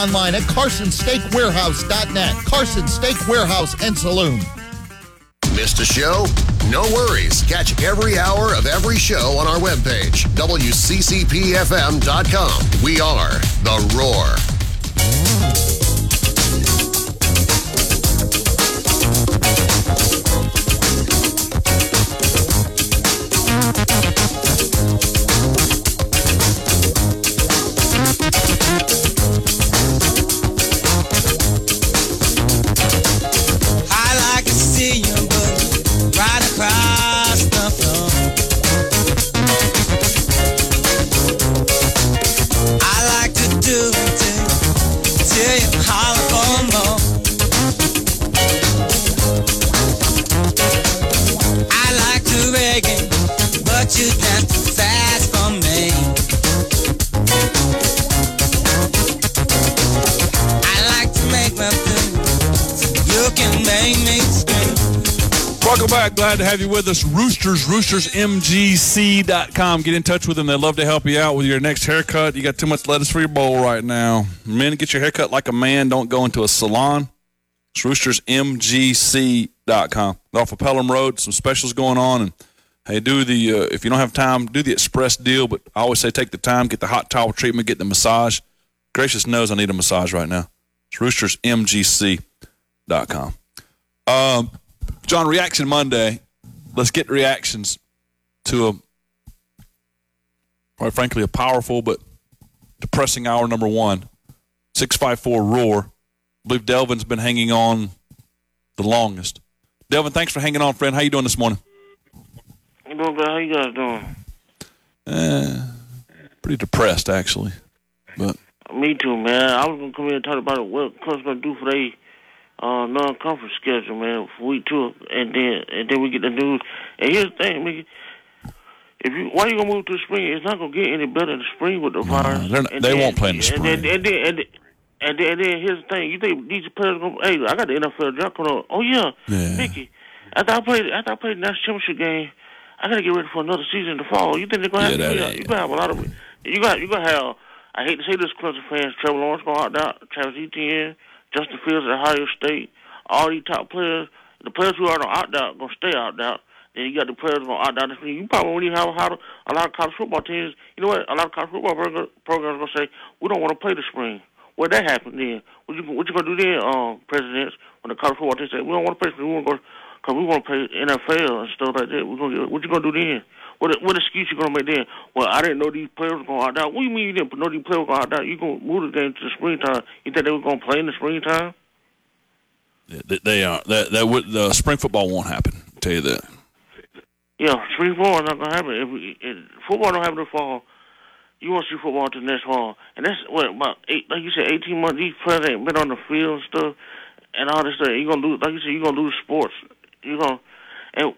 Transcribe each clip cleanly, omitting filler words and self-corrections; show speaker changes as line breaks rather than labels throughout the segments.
Online at CarsonSteakWarehouse.net. Carson Steak Warehouse and Saloon.
Missed a show? No worries. Catch every hour of every show on our webpage, WCCPFM.com. We are The Roar.
Welcome back. Glad to have you with us. RoostersMGC.com. Get in touch with them. They'd love to help you out with your next haircut. You got too much lettuce for your bowl right now. Men, get your haircut like a man. Don't go into a salon. It's RoostersMGC.com. They're off of Pelham Road. Some specials going on. And hey, do the if you don't have time, do the express deal. But I always say take the time, get the hot towel treatment, get the massage. Gracious knows I need a massage right now. It's RoostersMGC.com. John, Reaction Monday. Let's get reactions to quite frankly, a powerful but depressing hour number one. 654 Roar. I believe Delvin's been hanging on the longest. Delvin, thanks for hanging on, friend. How you doing this morning?
I'm doing good. How you guys doing?
Pretty depressed, actually. But
me too, man. I was gonna come here and talk about what Cubs gonna do for their non-conference schedule, man, for week 2, and then we get the news. And here's the thing, man. Why you gonna move to the spring? It's not gonna get any better in the spring with the virus.
They won't play in the spring.
And then here's the thing. You think these players gonna? Hey, I got the NFL draft coming on. Oh yeah, Mickey. After I played the national championship game, I gotta get ready for another season in the fall. You think they're gonna have? You gonna have a lot of. You gonna have. I hate to say this, Clemson fans. Trevor Lawrence gonna opt out. Travis Etienne, Justin Fields at Ohio State. All these top players. The players who are gonna opt out gonna stay opt out. Then you got the players going to opt out. You probably won't even have a lot of college football teams. You know what? A lot of college football programs are going to say, we don't want to play the spring. Well, that happened then. What you going to do then, presidents, when the college football teams say, we don't want to play spring, we want to go, because we want to play NFL and stuff like that. What you going to do then? What excuse you going to make then? Well, I didn't know these players were going to opt out. What do you mean you didn't know these players were going to opt out? You going to move the game to the springtime. You think they were going to play in the springtime?
Yeah, they are. The spring football won't happen. I'll tell you that.
Yeah, spring football is not going to happen. If football don't happen this fall, you won't see football until next fall. And that's, about like you said, 18 months, these players ain't been on the field and stuff, and all this stuff. You're going to lose, like you said, you're going to lose sports. You're going to, and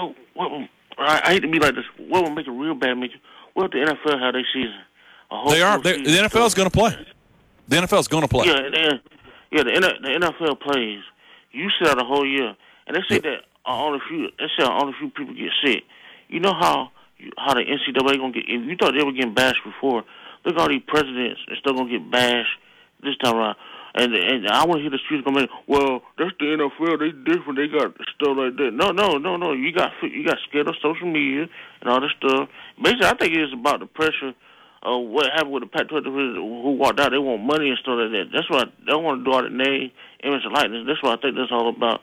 I hate to be like this, what would make it real bad, what if the NFL have their season?
They are. The NFL is going to play. The NFL is going to play.
The NFL plays. You sit out a whole year, and they say that only a few people get sick. You know how the NCAA gonna get? If you thought they were getting bashed before, look, all these presidents are still gonna get bashed this time around. And I want to hear the streets gonna make, well, that's the NFL. They different. They got stuff like that. No. You got scared of social media and all this stuff. Basically, I think it's about the pressure of what happened with the Pac-12 who walked out. They want money and stuff like that. That's why they don't want to do all the name, image, and likeness. That's what I think that's all about.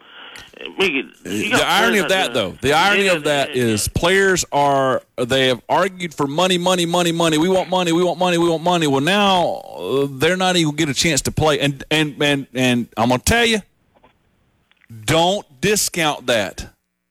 The irony of that, though, is players they have argued for money. We want money. Well, now they're not even going to get a chance to play. And I'm going to tell you, don't discount that.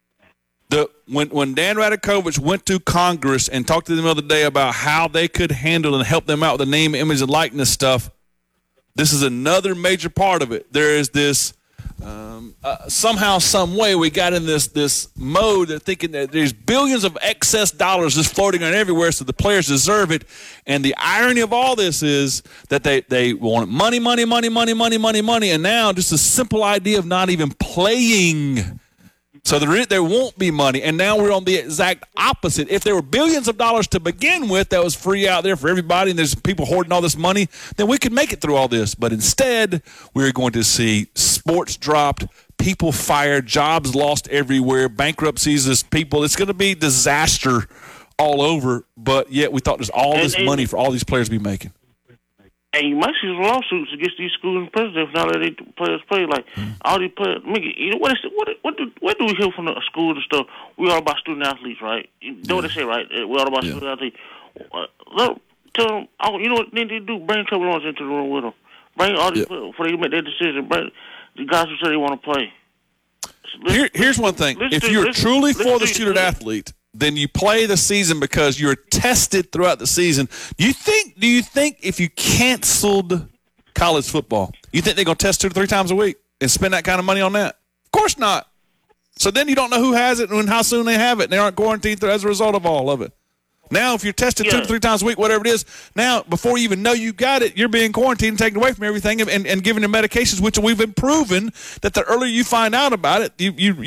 When Dan Radakovich went to Congress and talked to them the other day about how they could handle and help them out with the name, image, and likeness stuff, this is another major part of it. There is this somehow, some way, we got in this mode of thinking that there's billions of excess dollars just floating around everywhere, so the players deserve it. And the irony of all this is that they want money, and now just a simple idea of not even playing So there won't be money, and now we're on the exact opposite. If there were billions of dollars to begin with that was free out there for everybody and there's people hoarding all this money, then we could make it through all this. But instead, we're going to see sports dropped, people fired, jobs lost everywhere, bankruptcies, it's going to be disaster all over, but yet we thought there's all this money for all these players to be making.
And you might see some lawsuits against these schools and presidents now that they players play. Like, all these players, you know, what do we hear from the schools and stuff? We all about student athletes, right? You know what they say, right? We all about student athletes. Look, tell them, you know what they need to do? Bring Trevor Lawrence into the room with them. Bring all these players before they make their decision. Bring the guys who say they want to play.
Here's one thing. If you're truly for the student athlete, then you play the season because you're tested throughout the season. Do you think if you canceled college football, you think they're going to test 2 to 3 times a week and spend that kind of money on that? Of course not. So then you don't know who has it and how soon they have it, and they aren't quarantined as a result of all of it. Now, if you're tested 2 to 3 times a week, whatever it is, now, before you even know you got it, you're being quarantined and taken away from everything and given the medications, which we've been proven that the earlier you find out about it,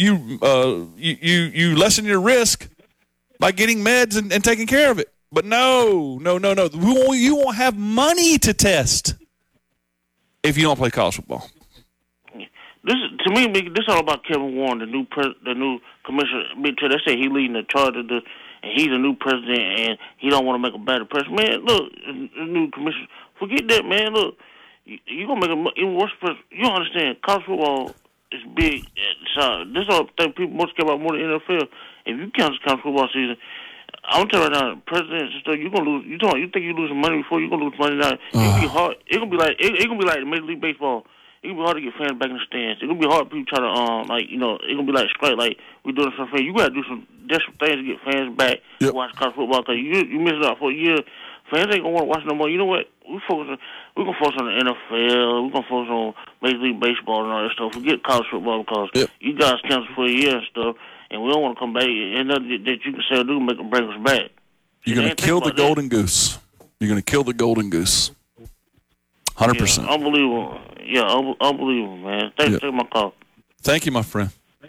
you lessen your risk by getting meds and taking care of it. But no. You won't have money to test if you don't play college football.
To me, this is all about Kevin Warren, the new commissioner. They say he's leading the charge of this, and he's a new president, and he don't want to make a bad impression. Man, look, the new commissioner, forget that, man. Look, you're going to make an even worse president. You don't understand, college football is big. So this is all the thing people most care about more than NFL. If you cancel college football season, I'm telling you right now, presidents and stuff, you're gonna lose. You think you're losing money before you're gonna lose money now? It's gonna be hard. It's gonna be like the Major League Baseball. It's gonna be hard to get fans back in the stands. It's gonna be hard for people try to it's gonna be like straight like we're doing some fans. You gotta do some desperate things to get fans back to watch college football because you missed out for a year. Fans ain't gonna want to watch no more. You know what? We're gonna focus on the NFL. We're gonna focus on Major League Baseball and all that stuff. Forget college football because you guys cancel for a year and stuff. And we don't want to come back. And nothing that you can say or do make them bring us back.
You're going to kill the golden goose. You're going to kill the golden goose. 100%.
Yeah, unbelievable. Yeah, unbelievable, man. Thanks for taking my call.
Thank you, my friend.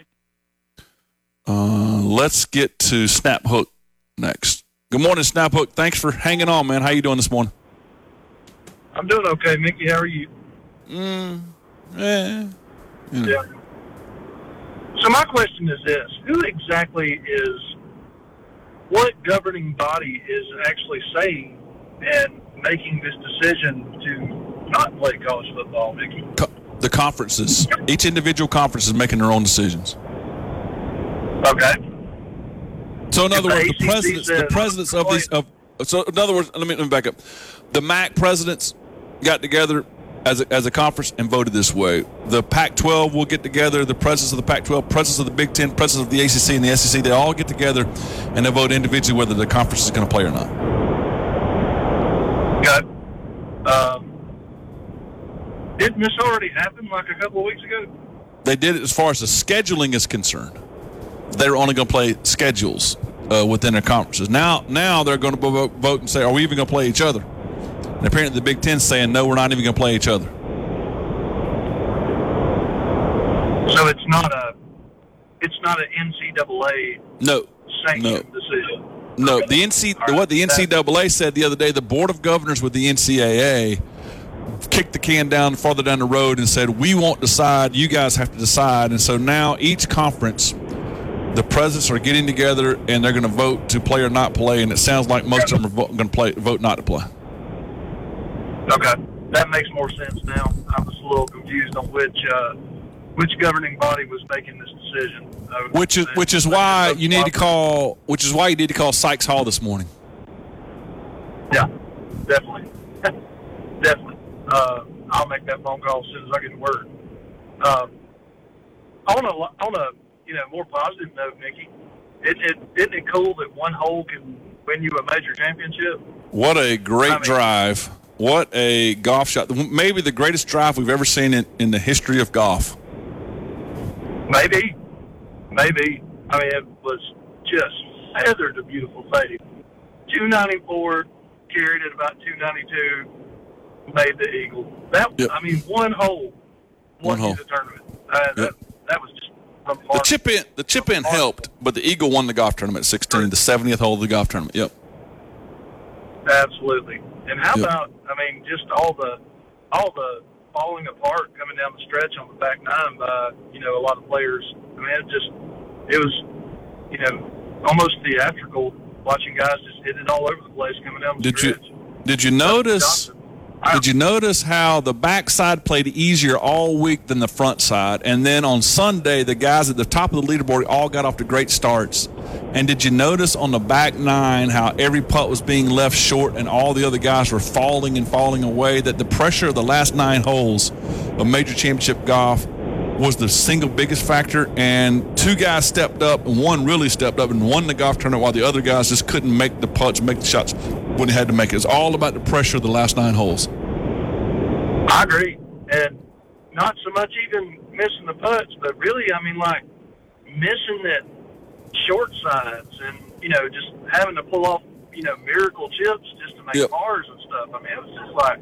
Let's get to Snap Hook next. Good morning, Snap Hook. Thanks for hanging on, man. How you doing this morning?
I'm doing okay, Mickey. How are you?
Yeah.
So my question is this. Who exactly what governing body is actually saying and making this decision to not play college football, Mickey?
The conferences. Each individual conference is making their own decisions.
Okay.
So in other words, the presidents of these so in other words, let me back up. The MAC presidents got together as a conference and voted this way. The Pac-12 will get together, the presidents of the Pac-12, presidents of the Big Ten, presidents of the ACC and the SEC, they all get together and they vote individually whether the conference is going to play or not.
Didn't this already happen like a couple of weeks ago?
They did it as far as the scheduling is concerned. They're only going to play schedules within their conferences. Now they're going to vote and say, are we even going to play each other? And apparently the Big Ten's saying, no, we're not even going to play each other.
So it's not an NCAA sanctioned decision.
No,
okay.
What the NCAA said the other day, the Board of Governors with the NCAA kicked the can farther down the road and said, we won't decide, you guys have to decide. And so now each conference, the presidents are getting together and they're going to vote to play or not play, and it sounds like most of them are going to vote not to play.
Okay, that makes more sense now. I was a little confused on which governing body was making this decision.
Which is why you need to call Sykes Hall this morning.
Yeah, definitely. I'll make that phone call as soon as I get to work. On a more positive note, Mickey, isn't it cool that one hole can win you a major championship?
What a great drive. What a golf shot. Maybe the greatest drive we've ever seen in the history of golf.
Maybe. I mean, it was just feathered a beautiful fade. 294, carried at about 292, made the eagle. I mean, one hole won you the tournament. That was just
The chip in helped, but the Eagle won the golf tournament at 16, the 70th hole of the golf tournament. Yep.
Absolutely. And how about, just all the falling apart coming down the stretch on the back nine by, a lot of players. It was, almost theatrical watching guys just hit it all over the place coming down the stretch.
Did you notice how the backside played easier all week than the front side? And then on Sunday, the guys at the top of the leaderboard all got off to great starts. And did you notice on the back nine how every putt was being left short and all the other guys were falling away? That the pressure of the last 9 holes of Major Championship golf was the single biggest factor, and 2 guys stepped up, and 1 really stepped up and won the golf tournament while the other guys just couldn't make the putts, make the shots when they had to make it. It's all about the pressure of the last 9 holes.
I agree. And not so much even missing the putts, but really, missing that short sides and, just having to pull off, miracle chips just to make pars and stuff. It was just like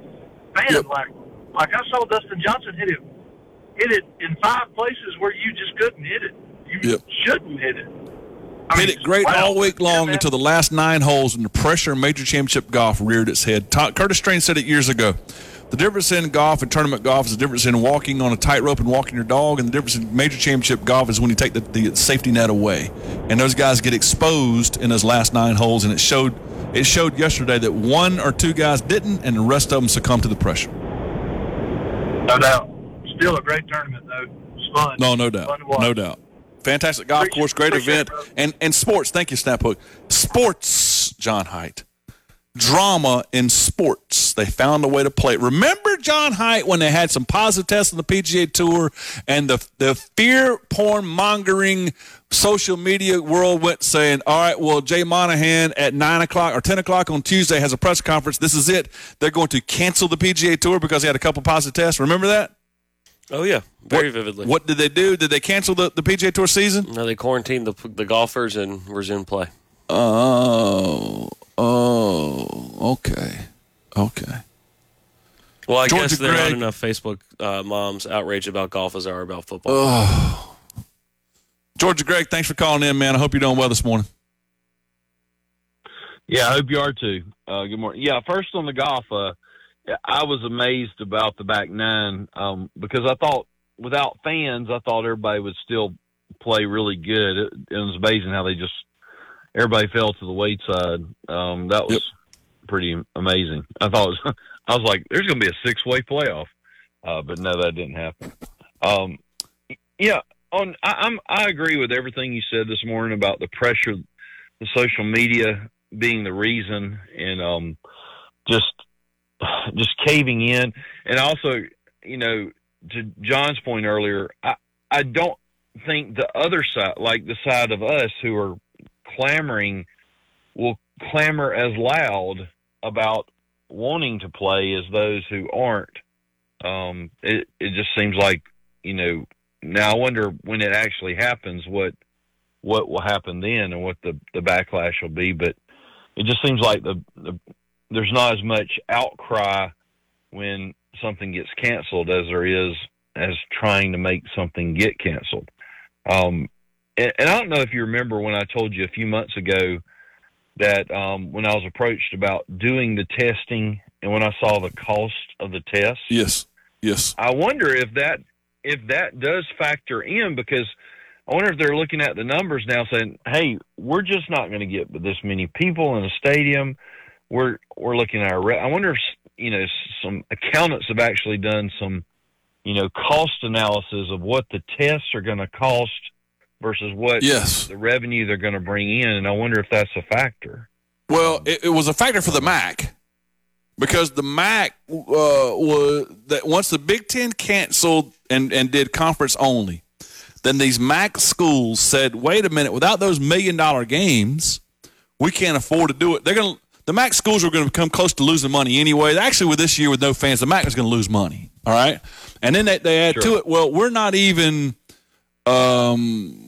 I saw Dustin Johnson hit it in 5 places where you just couldn't hit it. You shouldn't hit it.
Hit it great all week long until the last 9 holes, and the pressure of Major Championship golf reared its head. Curtis Strain said it years ago. The difference in golf and tournament golf is the difference in walking on a tightrope and walking your dog, and the difference in Major Championship golf is when you take the safety net away. And those guys get exposed in those last 9 holes, and it showed yesterday that 1 or 2 guys didn't, and the rest of them succumbed to the pressure.
No doubt. Still a great tournament, though. It's fun.
No doubt. No doubt. Fantastic golf course, great event. And sports. Thank you, Snaphook. Sports, John Haidt. Drama in sports. They found a way to play it. Remember, John Haidt, when they had some positive tests on the PGA Tour and the fear porn mongering social media world went saying, all right, well, Jay Monahan at 9 o'clock or 10 o'clock on Tuesday has a press conference. This is it. They're going to cancel the PGA Tour because he had a couple positive tests. Remember that?
Oh, yeah. Very vividly.
What did they do? Did they cancel the PGA Tour season?
No, they quarantined the golfers and resumed play.
Oh, okay.
Well, I guess there aren't enough Facebook moms outraged about golf as there are about football.
Oh. Georgia Gregg, thanks for calling in, man. I hope you're doing well this morning.
Yeah, I hope you are too. Good morning. Yeah, first on the golf, I was amazed about the back nine because I thought without fans, I thought everybody would still play really good. It was amazing how everybody fell to the weight side. That was pretty amazing. I was like, there's going to be a 6-way playoff, but no, that didn't happen. I agree with everything you said this morning about the pressure, the social media being the reason, and just caving in. And also, to John's point earlier, I don't think the other side, like the side of us who are clamoring, will clamor as loud about wanting to play as those who aren't. It just seems like, now I wonder when it actually happens, what will happen then and what the backlash will be. But it just seems like there's not as much outcry when something gets canceled as there is as trying to make something get canceled. And I don't know if you remember when I told you a few months ago that when I was approached about doing the testing and when I saw the cost of the test.
Yes.
I wonder if that does factor in, because I wonder if they're looking at the numbers now saying, hey, we're just not going to get this many people in a stadium. We're looking at I wonder if, some accountants have actually done some, cost analysis of what the tests are going to cost versus what the revenue they're going to bring in. And I wonder if that's a factor.
Well, it was a factor for the MAC, because the MAC was that once the Big Ten canceled and did conference only, then these MAC schools said, wait a minute, without those $1 million games, we can't afford to do it. The MAC schools are going to come close to losing money anyway. Actually, with this year with no fans, the MAC is going to lose money. All right, and then they add to it. Well, we're not even going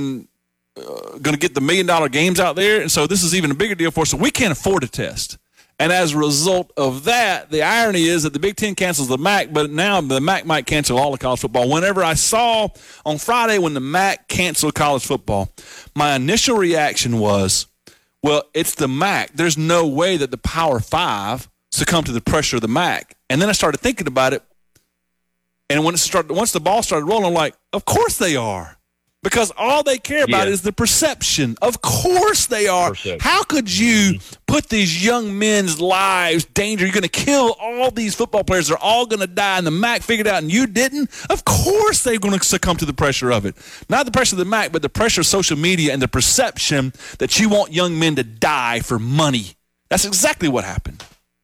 to get the $1 million games out there, and so this is even a bigger deal for us. So we can't afford to test. And as a result of that, the irony is that the Big Ten cancels the MAC, but now the MAC might cancel all of college football. Whenever I saw on Friday when the MAC canceled college football, my initial reaction was, well, it's the MAC. There's no way that the Power Five succumbed to the pressure of the MAC. And then I started thinking about it, and once the ball started rolling, I'm like, of course they are. Because all they care about is the perception. Of course they are. How could you put these young men's lives in danger? You're going to kill all these football players. They're all going to die, and the MAC figured out, and you didn't? Of course they're going to succumb to the pressure of it. Not the pressure of the MAC, but the pressure of social media and the perception that you want young men to die for money. That's exactly what happened.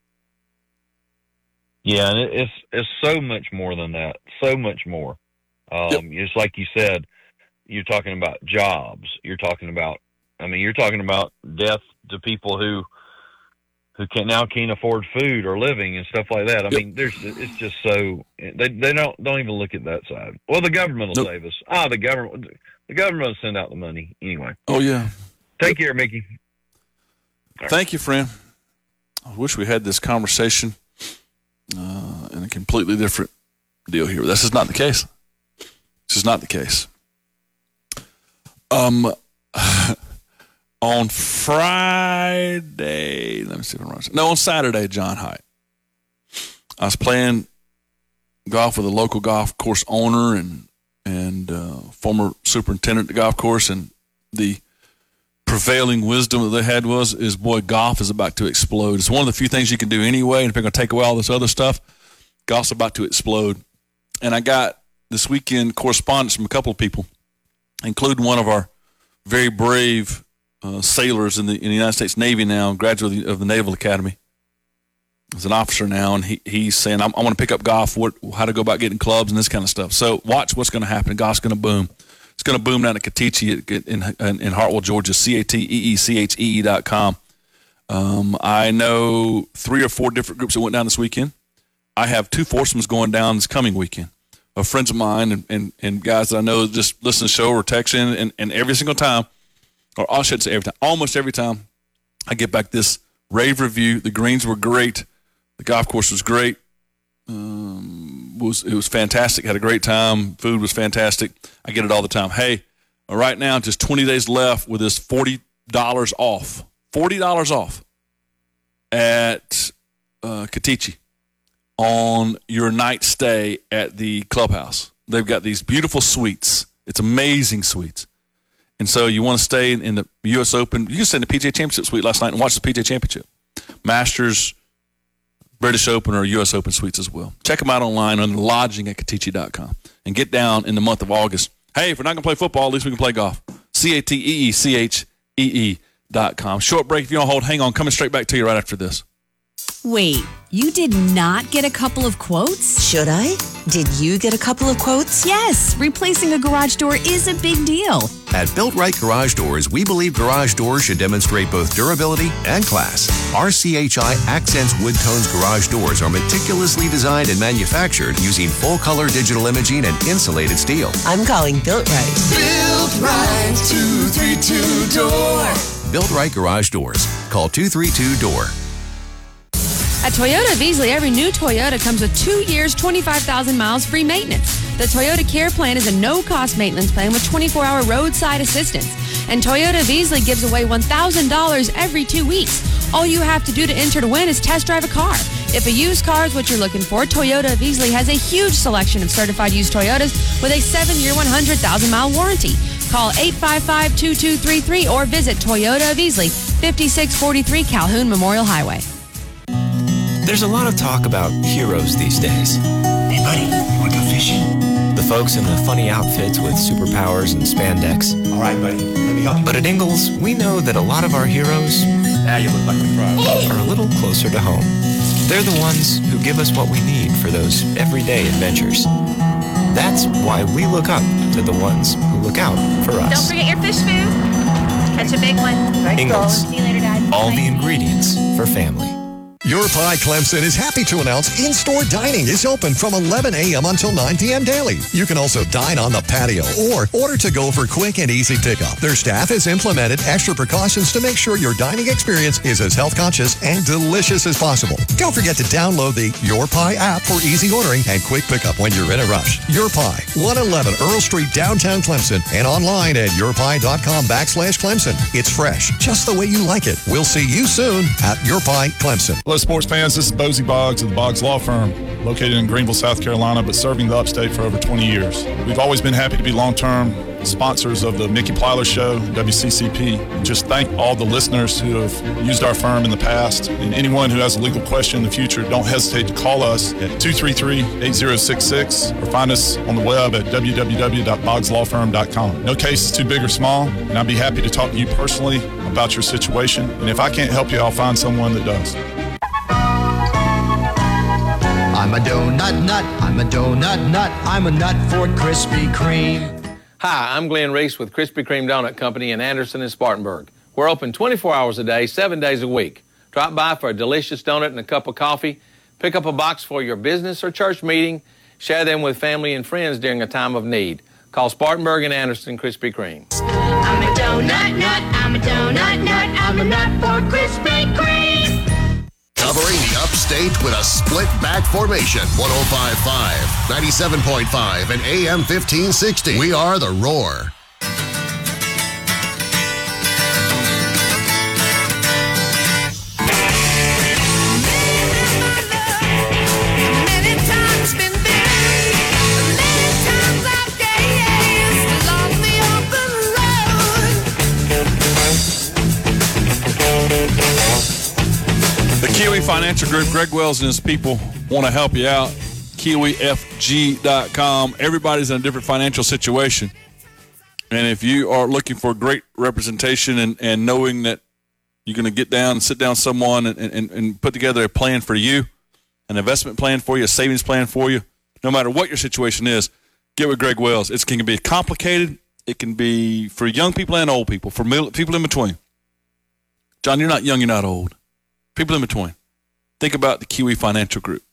Yeah, and it's so much more than that. So much more. Just like you said, you're talking about jobs. You're talking about death to people who can't afford food or living and stuff like that. I mean, it's just so they don't even look at that side. Well, the government will save us. The government will send out the money anyway.
Oh yeah.
Take care, Mickey.
Thank you, friend. I wish we had this conversation in a completely different deal here. This is not the case. This is not the case. On Friday, let me see if I'm right. No, on Saturday, John Haidt, I was playing golf with a local golf course owner and former superintendent of the golf course, and the prevailing wisdom that they had is golf is about to explode. It's one of the few things you can do anyway, and if you're going to take away all this other stuff, golf's about to explode. And I got this weekend correspondence from a couple of people, including one of our very brave sailors in the United States Navy now, graduate of the Naval Academy. He's an officer now, and he's saying, I want to pick up golf, how to go about getting clubs and this kind of stuff. So watch what's going to happen. Golf's going to boom. It's going to boom down at Kateechee in Hartwell, Georgia, CATEECHEE.com. I know 3 or 4 different groups that went down this weekend. I have 2 foursomes going down this coming weekend of friends of mine and guys that I know just listen to the show or text in, and every single time, or I should say every time, almost every time, I get back this rave review. The greens were great. The golf course was great. It was fantastic. Had a great time. Food was fantastic. I get it all the time. Hey, right now, just 20 days left with this $40 off. $40 off at Kateechee on your night stay at the clubhouse. They've got these beautiful suites. It's amazing suites. And so you want to stay in the U.S. Open. You can stay in the PGA Championship suite last night and watch the PGA Championship. Masters, British Open, or U.S. Open suites as well. Check them out online under lodging at Kateechee.com and get down in the month of August. Hey, if we're not going to play football, at least we can play golf. CATEECHEE.com. Short break if you don't hold. Hang on. Coming straight back to you right after this.
Wait, you did not get a couple of quotes?
Should I? Did you get a couple of quotes?
Yes, replacing a garage door is a big deal.
At Built Right Garage Doors, we believe garage doors should demonstrate both durability and class. Our CHI Accents Wood Tones garage doors are meticulously designed and manufactured using full-color digital imaging and insulated steel.
I'm calling Built Right.
Built Right, 232-DOOR.
Built Right Garage Doors. Call 232-DOOR.
At Toyota of Easley, every new Toyota comes with 2 years, 25,000 miles free maintenance. The Toyota Care Plan is a no-cost maintenance plan with 24-hour roadside assistance. And Toyota of Easley gives away $1,000 every 2 weeks. All you have to do to enter to win is test drive a car. If a used car is what you're looking for, Toyota of Easley has a huge selection of certified used Toyotas with a 7-year, 100,000-mile warranty. Call 855-2233 or visit Toyota of Easley, 5643 Calhoun Memorial Highway.
There's a lot of talk about heroes these days.
Hey, buddy, you want to go fishing?
The folks in the funny outfits with superpowers and spandex.
All right, buddy, let me help you.
But at Ingalls, we know that a lot of our heroes
now you look like a frog.
Are a little closer to home. They're the ones who give us what we need for those everyday adventures. That's why we look up to the ones who look out for us.
Don't forget your fish food. Catch a big one.
Ingalls.
See you later, Dad.
All the ingredients for family.
Your Pie Clemson is happy to announce in-store dining is open from 11 a.m. until 9 p.m. daily. You can also dine on the patio or order to go for quick and easy pickup. Their staff has implemented extra precautions to make sure your dining experience is as health conscious and delicious as possible. Don't forget to download the Your Pie app for easy ordering and quick pickup when you're in a rush. Your Pie, 111 Earl Street, downtown Clemson, and online at yourpie.com/Clemson. It's fresh, just the way you like it. We'll see you soon at Your Pie Clemson.
Hello, sports fans. This is Bosie Boggs of the Boggs Law Firm, located in Greenville, South Carolina, but serving the upstate for over 20 years. We've always been happy to be long-term sponsors of the Mickey Plyler Show, WCCP. Just thank all the listeners who have used our firm in the past. And anyone who has a legal question in the future, don't hesitate to call us at 233-8066 or find us on the web at www.boggslawfirm.com. No case is too big or small, and I'd be happy to talk to you personally about your situation. And if I can't help you, I'll find someone that does.
I'm a donut nut, I'm a donut nut, I'm a nut for Krispy Kreme.
Hi, I'm Glenn Reese with Krispy Kreme Donut Company in Anderson and Spartanburg. We're open 24 hours a day, 7 days a week. Drop by for a delicious donut and a cup of coffee. Pick up a box for your business or church meeting. Share them with family and friends during a time of need. Call Spartanburg and Anderson Krispy Kreme.
I'm a donut nut, I'm a donut nut, I'm a nut for Krispy Kreme.
Covering the upstate with a split back formation. 105.5, 97.5, and AM 1560. We are the Roar.
The Kiwi Financial Group, Greg Wells and his people want to help you out. KiwiFG.com. Everybody's in a different financial situation. And if you are looking for great representation and knowing that you're going to get down and sit down with someone and put together a plan for you, an investment plan for you, a savings plan for you, no matter what your situation is, get with Greg Wells. It can be complicated. It can be for young people and old people, for people in between. John, you're not young, you're not old. People in between. Think about the Kiwi Financial Group,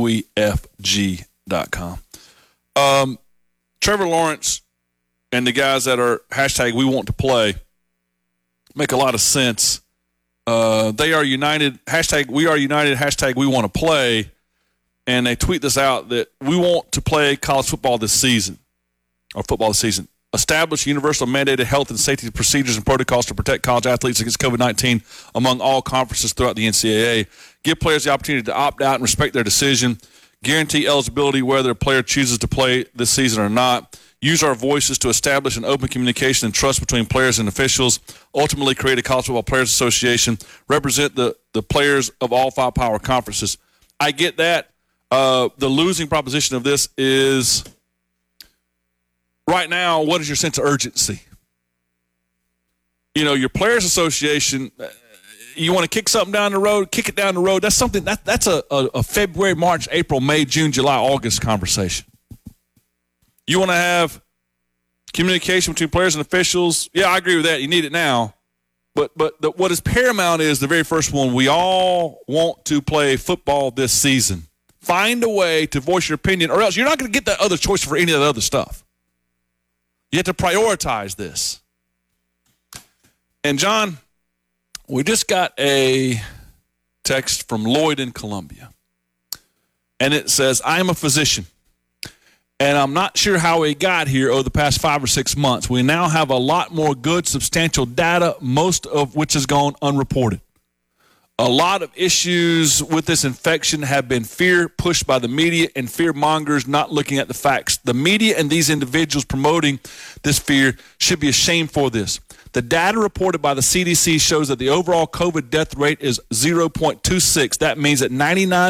KiwiFG.com. Trevor Lawrence and the guys that are hashtag we want to play make a lot of sense. They are united, hashtag we are united, hashtag we want to play, and they tweet this out that we want to play college football this season, or football this season. Establish universal mandated health and safety procedures and protocols to protect college athletes against COVID-19 among all conferences throughout the NCAA. Give players the opportunity to opt out and respect their decision. Guarantee eligibility whether a player chooses to play this season or not. Use our voices to establish an open communication and trust between players and officials. Ultimately create a College Football Players Association. Represent the players of all 5 power conferences. I get that. The losing proposition of this is... Right now, what is your sense of urgency? You know, your Players Association, you want to kick something down the road, kick it down the road. That's something that's a February, March, April, May, June, July, August conversation. You want to have communication between players and officials. Yeah, I agree with that. You need it now. But what is paramount is the very first one. We all want to play football this season. Find a way to voice your opinion, or else you're not going to get that other choice for any of that other stuff. You have to prioritize this. And, John, we just got a text from Lloyd in Columbia. And it says, I am a physician, and I'm not sure how we got here over the past 5 or 6 months. We now have a lot more good, substantial data, most of which has gone unreported. A lot of issues with this infection have been fear pushed by the media and fear mongers not looking at the facts. The media and these individuals promoting this fear should be ashamed for this. The data reported by the CDC shows that the overall COVID death rate is 0.26. That means that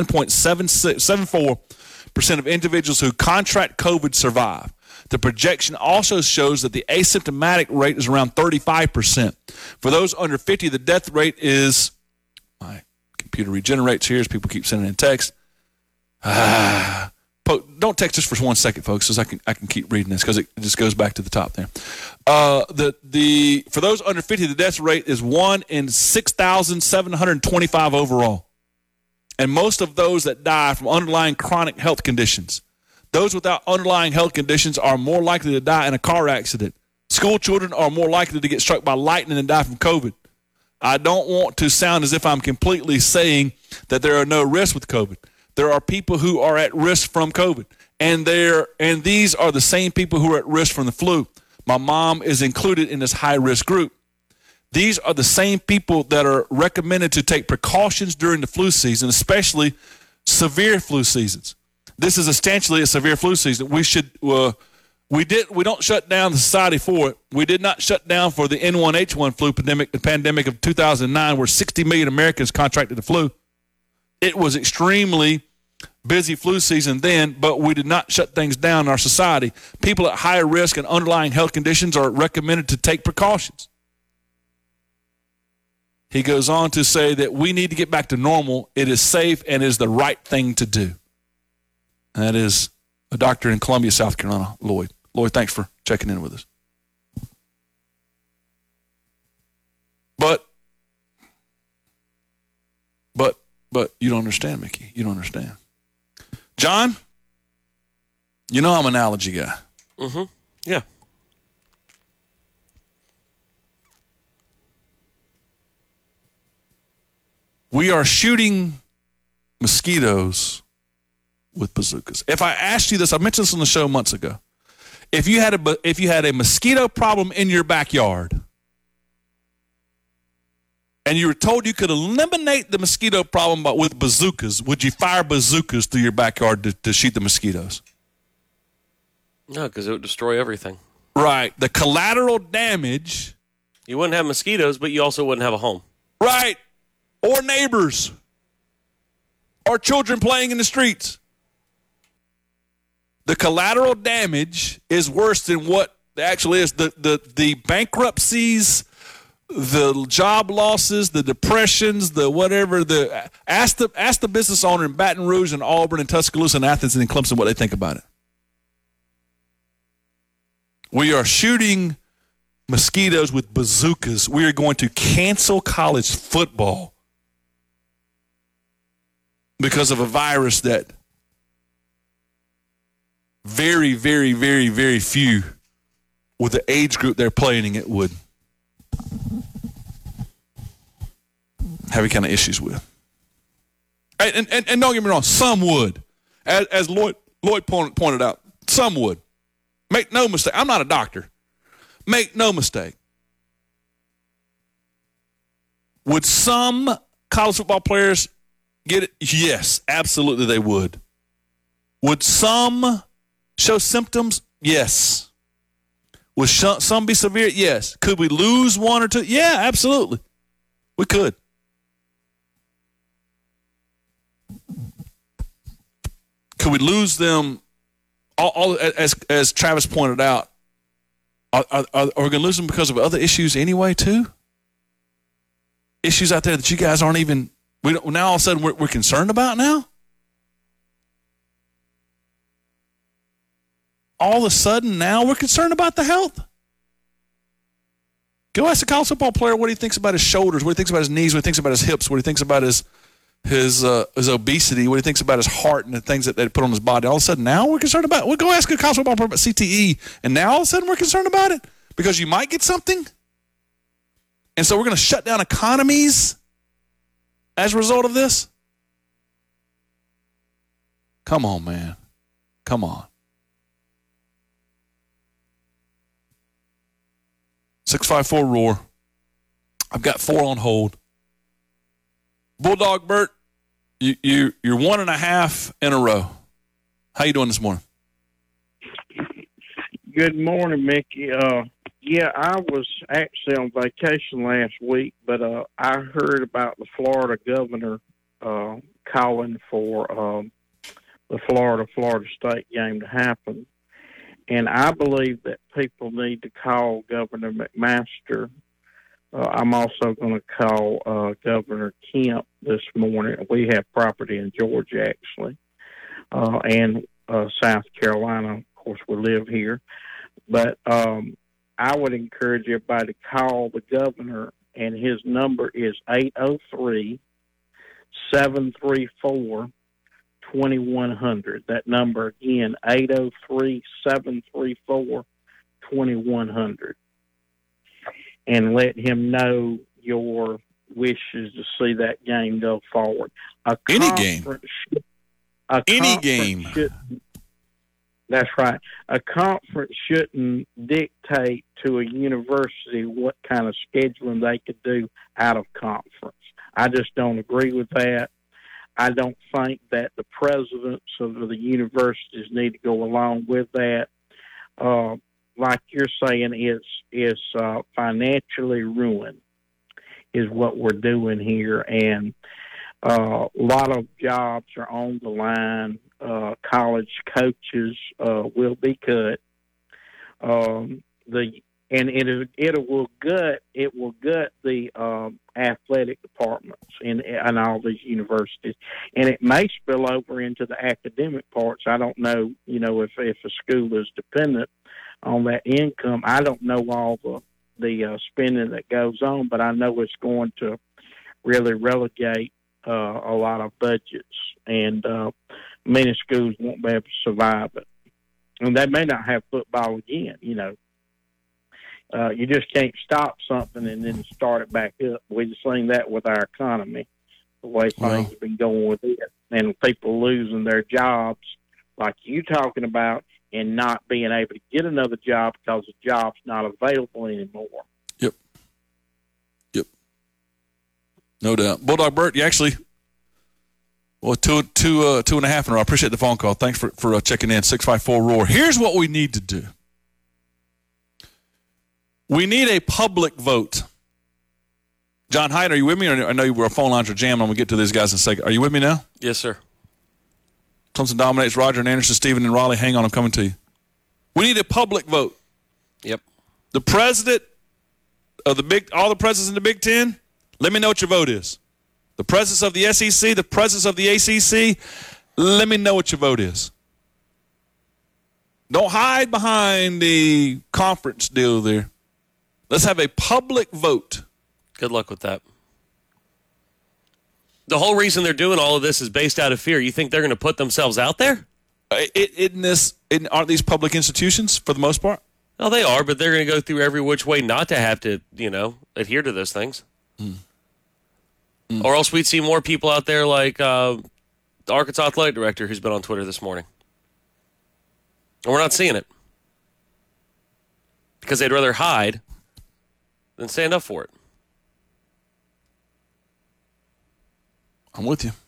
99.74% of individuals who contract COVID survive. The projection also shows that the asymptomatic rate is around 35%. For those under 50, the death rate is... My computer regenerates here as people keep sending in text. Don't text us for 1 second, folks, because I can keep reading this because it just goes back to the top there. For those under 50, the death rate is 1 in 6,725 overall. And most of those that die from underlying chronic health conditions, those without underlying health conditions are more likely to die in a car accident. School children are more likely to get struck by lightning and die from COVID. I don't want to sound as if I'm completely saying that there are no risks with COVID. There are people who are at risk from COVID, and these are the same people who are at risk from the flu. My mom is included in this high-risk group. These are the same people that are recommended to take precautions during the flu season, especially severe flu seasons. This is essentially a severe flu season. We don't shut down the society for it. We did not shut down for the N1H1 flu pandemic, the pandemic of 2009, where 60 million Americans contracted the flu. It was extremely busy flu season then, but we did not shut things down in our society. People at higher risk and underlying health conditions are recommended to take precautions. He goes on to say that we need to get back to normal. It is safe and is the right thing to do. And that is a doctor in Columbia, South Carolina, Lloyd. Lloyd, thanks for checking in with us. But you don't understand, Mickey. You don't understand. John, you know I'm an analogy guy.
Mm-hmm. Yeah.
We are shooting mosquitoes with bazookas. If I asked you this, I mentioned this on the show months ago. If you had a mosquito problem in your backyard, and you were told you could eliminate the mosquito problem with bazookas, would you fire bazookas through your backyard to shoot the mosquitoes?
No, because it would destroy everything.
Right. The collateral damage.
You wouldn't have mosquitoes, but you also wouldn't have a home.
Right. Or neighbors. Or children playing in the streets. The collateral damage is worse than what actually is. The bankruptcies, the job losses, the depressions, the whatever. Ask the business owner in Baton Rouge and Auburn and Tuscaloosa and Athens and Clemson what they think about it. We are shooting mosquitoes with bazookas. We are going to cancel college football because of a virus that very, very, very, very few with the age group they're playing it would have any kind of issues with. And don't get me wrong, some would. As Lloyd pointed out, some would. Make no mistake. I'm not a doctor. Make no mistake. Would some college football players get it? Yes, absolutely they would. Would some show symptoms? Yes. Would some be severe? Yes. Could we lose one or two? Yeah, absolutely. We could. Could we lose them? All as Travis pointed out, are we going to lose them because of other issues anyway too? Issues out there that you guys aren't even now all of a sudden we're concerned about now? All of a sudden now we're concerned about the health? Go ask a college football player what he thinks about his shoulders, what he thinks about his knees, what he thinks about his hips, what he thinks about his obesity, what he thinks about his heart and the things that they put on his body. All of a sudden now we're concerned about it. We'll go ask a college football player about CTE, and now all of a sudden we're concerned about it because you might get something. And so we're going to shut down economies as a result of this? Come on, man. Come on. 654-ROAR. I've got 4 on hold. Bulldog Bert, you're 1.5 in a row. How you doing this morning?
Good morning, Mickey. Yeah, I was actually on vacation last week, but I heard about the Florida governor calling for the Florida State game to happen. And I believe that people need to call Governor McMaster. I'm also going to call Governor Kemp this morning. We have property in Georgia, actually, and South Carolina. Of course, we live here. But I would encourage everybody to call the governor, and his number is 803-734-2100. That number again, 803-734-2100. And let him know your wishes to see that game go forward.
Any game.
That's right. A conference shouldn't dictate to a university what kind of scheduling they could do out of conference. I just don't agree with that. I don't think that the presidents of the universities need to go along with that. Like you're saying, it's financially ruined is what we're doing here. And a lot of jobs are on the line. College coaches will be cut. It will gut the athletic departments in all these universities, and it may spill over into the academic parts. I don't know, if a school is dependent on that income. I don't know all the spending that goes on, but I know it's going to really relegate a lot of budgets, and many schools won't be able to survive it. And they may not have football again, You just can't stop something and then start it back up. We've seen that with our economy, the way things have been going with it, and people losing their jobs, like you talking about, and not being able to get another job because the job's not available anymore.
Yep. No doubt. Bulldog Bert, you actually, two and a half in a row. I appreciate the phone call. Thanks for checking in. 654-ROAR. Here's what we need to do. We need a public vote. John Hyde, are you with me? I know our phone lines are jammed. I'm going to get to these guys in a second. Are you with me now?
Yes, sir.
Clemson dominates. Roger and Anderson, Stephen and Raleigh. Hang on, I'm coming to you. We need a public vote.
Yep.
The president of all the presidents in the Big Ten, let me know what your vote is. The presidents of the SEC, the presidents of the ACC, let me know what your vote is. Don't hide behind the conference deal there. Let's have a public vote.
Good luck with that. The whole reason they're doing all of this is based out of fear. You think they're going to put themselves out there?
Aren't these public institutions for the most part?
No, they are, but they're going to go through every which way not to have to, adhere to those things. Or else we'd see more people out there like the Arkansas athletic director who's been on Twitter this morning. And we're not seeing it. Because they'd rather hide than stand up for it.
I'm with you.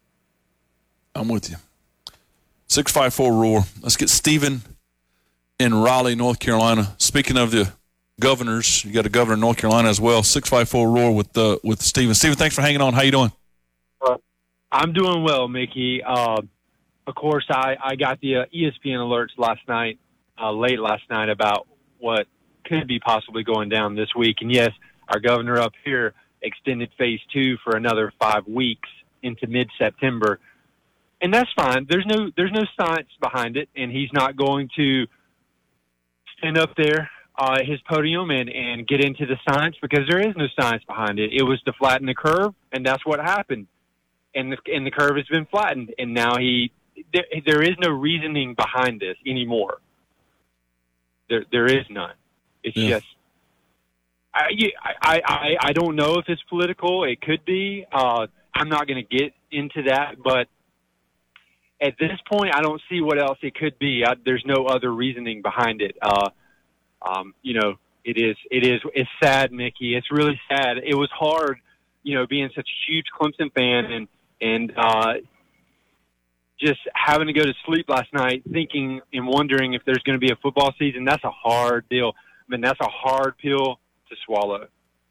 654-ROAR. Let's get Stephen in Raleigh, North Carolina. Speaking of the governors, you got a governor in North Carolina as well. 654-ROAR with Stephen. Stephen, thanks for hanging on. How you doing?
I'm doing well, Mickey. Of course, I got the ESPN alerts late last night about what could be possibly going down this week. And yes, our governor up here extended phase 2 for another 5 weeks into mid-September. And that's fine. There's no science behind it, and he's not going to stand up there at his podium and get into the science, because there is no science behind it. It was to flatten the curve, and that's what happened. And the curve has been flattened, and now there is no reasoning behind this anymore. There is none. It's just I don't know if it's political. It could be. I'm not going to get into that, but at this point, I don't see what else it could be. There's no other reasoning behind it. It's sad, Mickey. It's really sad. It was hard, being such a huge Clemson fan and just having to go to sleep last night thinking and wondering if there's going to be a football season. That's a hard deal. That's a hard pill to swallow.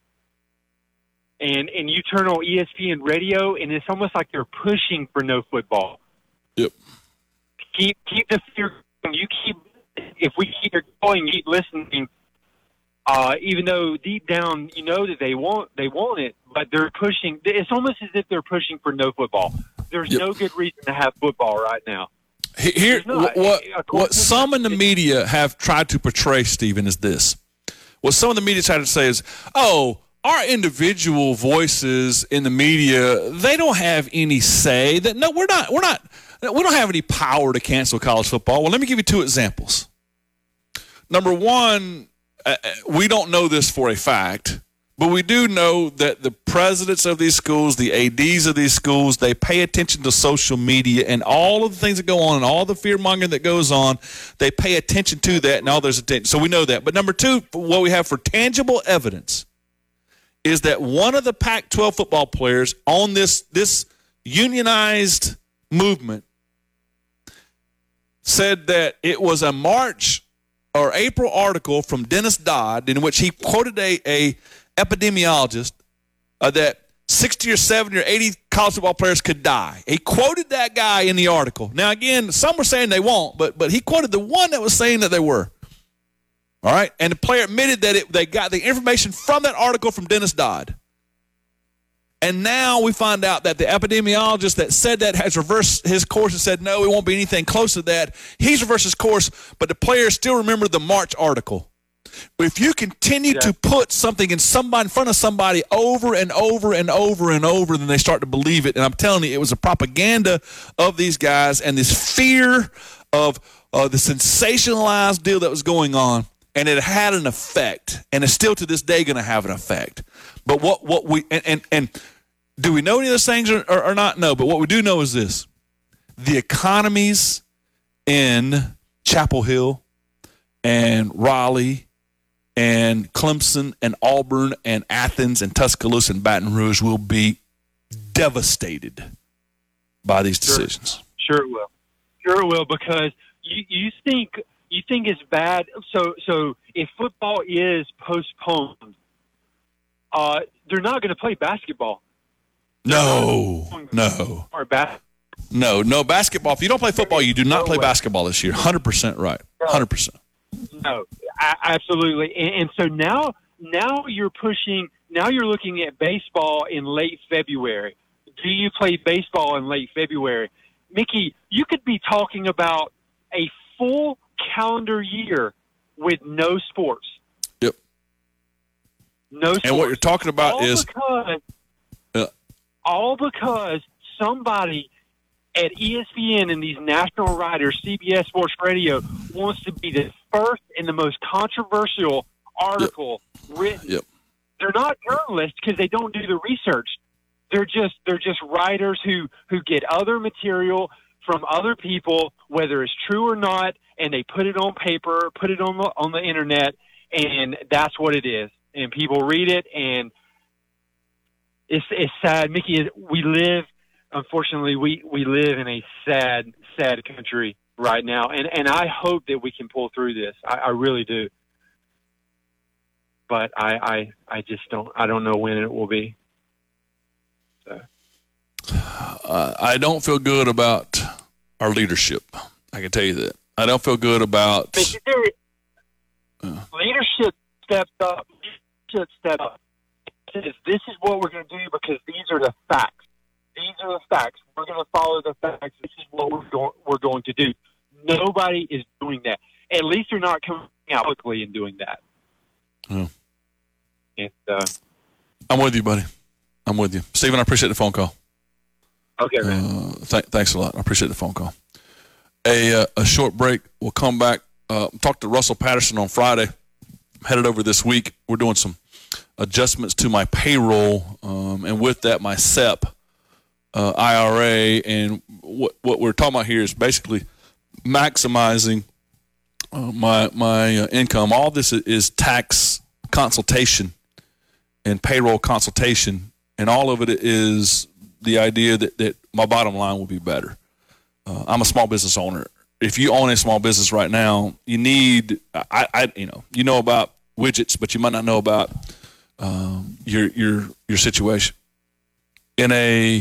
And you turn on ESPN radio, and it's almost like they're pushing for no football.
Yep.
Keep the fear going. If we keep it going, keep listening. Even though deep down you know that they want it, but they're pushing. It's almost as if they're pushing for no football. There's no good reason to have football right now.
Here, what some in the media have tried to portray, Stephen, is this. What some of the media tried to say is, all our individual voices in the media, they don't have any say. That no, we don't have any power to cancel college football. Well, let me give you 2 examples. Number one, we don't know this for a fact, but we do know that the presidents of these schools, the ADs of these schools, they pay attention to social media and all of the things that go on and all the fear-mongering that goes on. They pay attention to that and all there's attention. So we know that. But number 2, what we have for tangible evidence is that one of the Pac-12 football players on this unionized movement said that it was a March or April article from Dennis Dodd in which he quoted a epidemiologist that 60 or 70 or 80 college football players could die. He quoted that guy in the article. Now, again, some were saying they won't, but he quoted the one that was saying that they were. All right? And the player admitted that they got the information from that article from Dennis Dodd. And now we find out that the epidemiologist that said that has reversed his course and said, no, it won't be anything close to that. He's reversed his course, but the players still remember the March article. If you continue to put something in front of somebody over and over and over and over, then they start to believe it. And I'm telling you, it was a propaganda of these guys and this fear of the sensationalized deal that was going on. And it had an effect, and it's still to this day going to have an effect. But what we and do we know any of those things or not? No. But what we do know is this: the economies in Chapel Hill and Raleigh and Clemson and Auburn and Athens and Tuscaloosa and Baton Rouge will be devastated by these decisions.
Sure it will. Sure it will, because you think it's bad. So if football is postponed, they're not going to play basketball.
No.
Or
No, basketball. If you don't play football, you do not play basketball this year. 100% right. 100%.
No, absolutely. And so now you're pushing. Now you're looking at baseball in late February. Do you play baseball in late February? Mickey, you could be talking about a full calendar year with no sports.
Yep.
No sports.
And what you're talking about
all because somebody at ESPN and these national writers, CBS Sports Radio, wants to be the first and the most controversial article written.
Yep.
They're not journalists because they don't do the research. They're just writers who get other material from other people, whether it's true or not, and they put it on paper, put it on the internet, and that's what it is. And people read it, and it's sad, Mickey. Unfortunately, we live in a sad country right now, and I hope that we can pull through this. I really do, but I just don't. I don't know when it will be. So.
I don't feel good about our leadership. I can tell you that. I don't feel good about
leadership stepped up. Leadership stepped up. Says, this is what we're going to do because these are the facts. These are the facts. We're going to follow the facts. This is what we're going to do. Nobody is doing that. At least they're not coming out publicly and doing that.
Oh.
And,
I'm with you, buddy. I'm with you. Stephen, I appreciate the phone call.
Okay, man.
Thanks a lot. I appreciate the phone call. A short break. We'll come back. Talk to Russell Patterson on Friday. I'm headed over this week. We're doing some adjustments to my payroll, and with that, my SEP IRA. And what we're talking about here is basically maximizing my income. All this is tax consultation and payroll consultation, and all of it is the idea that my bottom line will be better. I'm a small business owner. If you own a small business right now, you need you know about widgets, but you might not know about your situation. In a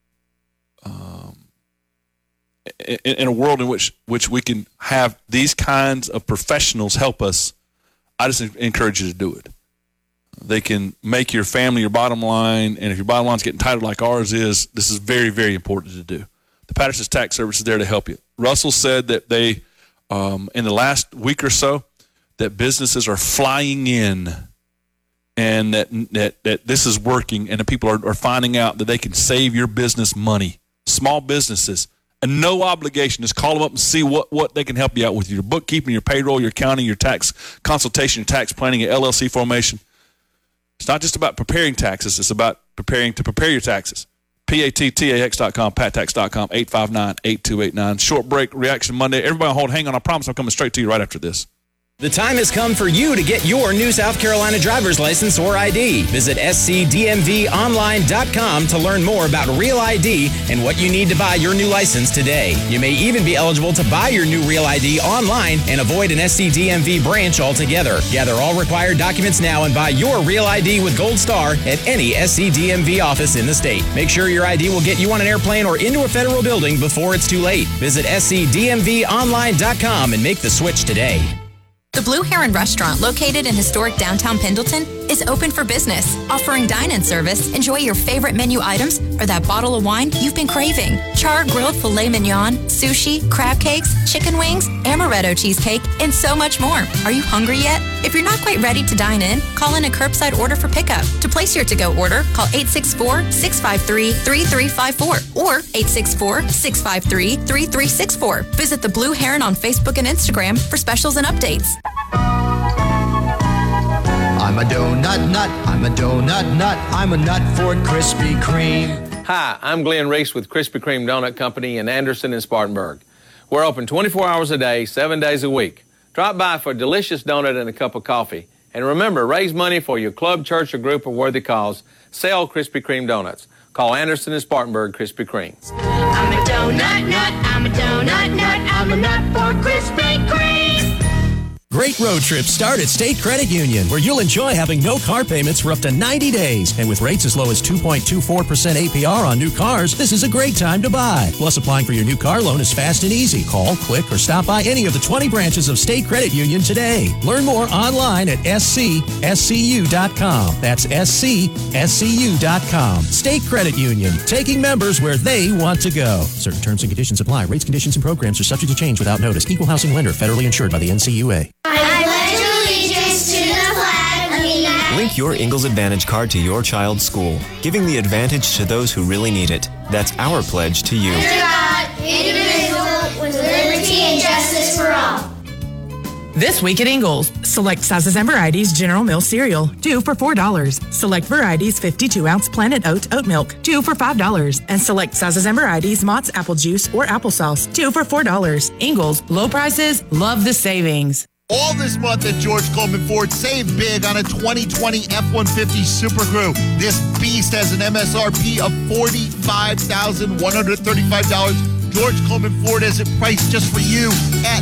world in which we can have these kinds of professionals help us, I just encourage you to do it. They can make your family your bottom line, and if your bottom line's getting tighter like ours is, this is very, very important to do. The Patterson's Tax Service is there to help you. Russell said that they, in the last week or so, that businesses are flying in and that this is working, and that people are finding out that they can save your business money. Small businesses, and no obligation. Just call them up and see what they can help you out with. Your bookkeeping, your payroll, your accounting, your tax consultation, your tax planning, your LLC formation. It's not just about preparing taxes. It's about preparing to prepare your taxes. PATTAX.com, PatTax.com, 859-8289. Short break, Reaction Monday. Everybody hold, hang on. I promise I'm coming straight to you right after this.
The time has come for you to get your new South Carolina driver's license or ID. Visit scdmvonline.com to learn more about Real ID and what you need to buy your new license today. You may even be eligible to buy your new Real ID online and avoid an SCDMV branch altogether. Gather all required documents now and buy your Real ID with Gold Star at any SCDMV office in the state. Make sure your ID will get you on an airplane or into a federal building before it's too late. Visit scdmvonline.com and make the switch today.
The Blue Heron Restaurant, located in historic downtown Pendleton, is open for business, offering dine-in service. Enjoy your favorite menu items or that bottle of wine you've been craving. Charred grilled filet mignon, sushi, crab cakes, chicken wings, amaretto cheesecake, and so much more. Are you hungry yet? If you're not quite ready to dine in, call in a curbside order for pickup. To place your to-go order, call 864-653-3354 or 864-653-3364. Visit the Blue Heron on Facebook and Instagram for specials and updates.
I'm a donut nut, I'm a donut nut, I'm a nut for Krispy Kreme.
Hi, I'm Glenn Reese with Krispy Kreme Donut Company in Anderson and Spartanburg. We're open 24 hours a day, 7 days a week. Drop by for a delicious donut and a cup of coffee. And remember, raise money for your club, church, or group of worthy cause. Sell Krispy Kreme donuts. Call Anderson and Spartanburg Krispy Kreme.
I'm a donut nut, I'm a donut nut, I'm a nut for Krispy Kreme.
Great road trips start at State Credit Union, where you'll enjoy having no car payments for up to 90 days. And with rates as low as 2.24% APR on new cars, this is a great time to buy. Plus, applying for your new car loan is fast and easy. Call, click, or stop by any of the 20 branches of State Credit Union today. Learn more online at scscu.com. That's scscu.com. State Credit Union, taking members where they want to go. Certain terms and conditions apply. Rates, conditions, and programs are subject to change without notice. Equal housing lender, federally insured by the NCUA.
I pledge allegiance to the flag of the United
Link your Ingalls Advantage card to your child's school, giving the advantage to those who really need it. That's our pledge to you.
Under God, indivisible, with liberty and justice for all.
This week at Ingalls, select sizes and varieties General Mills cereal, due for $4. Select varieties 52-ounce Planet Oat oat milk, due for $5. And select sizes and varieties Mott's apple juice or applesauce, due for $4. Ingalls, low prices, love the savings.
All this month at George Coleman Ford, save big on a 2020 F-150 Super Crew. This beast has an MSRP of $45,135. George Coleman Ford has it priced just for you at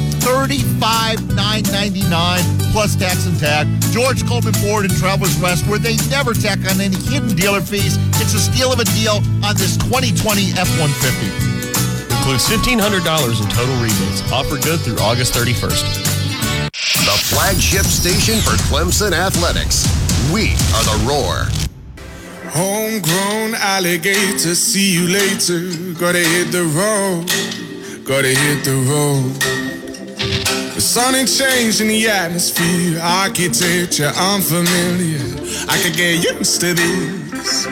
$35,999 plus tax and tag. George Coleman Ford and Travelers Rest, where they never tack on any hidden dealer fees. It's a steal of a deal on this 2020 F-150.
Includes $1,500 in total rebates. Offer good through August 31st.
The flagship station for Clemson Athletics. We are the Roar.
Homegrown alligator, see you later. Gotta hit the road, gotta hit the road. The sonic change in the atmosphere, architecture unfamiliar. I could get used to this.